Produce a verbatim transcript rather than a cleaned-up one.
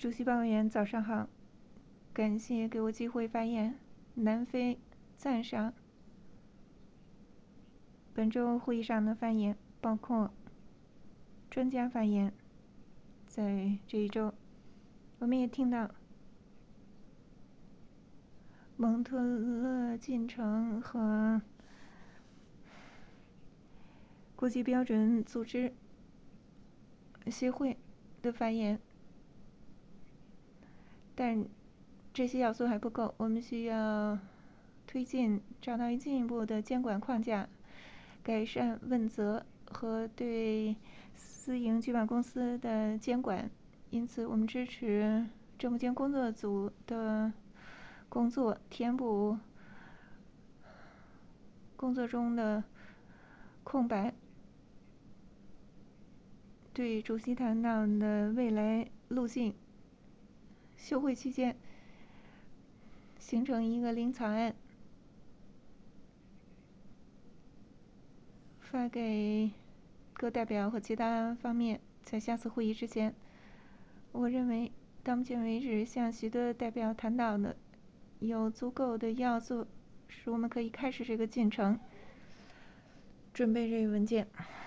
主席报员，早上好，感谢给我机会发言。南非赞赏本周会议上的发言，包括专家发言。在这一周，我们也听到蒙特勒进程和国际标准组织协会的发言，但这些要素还不够，我们需要推进找到进一步的监管框架，改善问责和对私营剧本公司的监管。因此，我们支持政府间工作组的工作，填补工作中的空白。对主席谈到的未来路径，休会期间形成一个零草案，发给各代表和其他方面。在下次会议之前，我认为到目前为止，像许多代表谈到的，有足够的要素使我们可以开始这个进程，准备这个文件。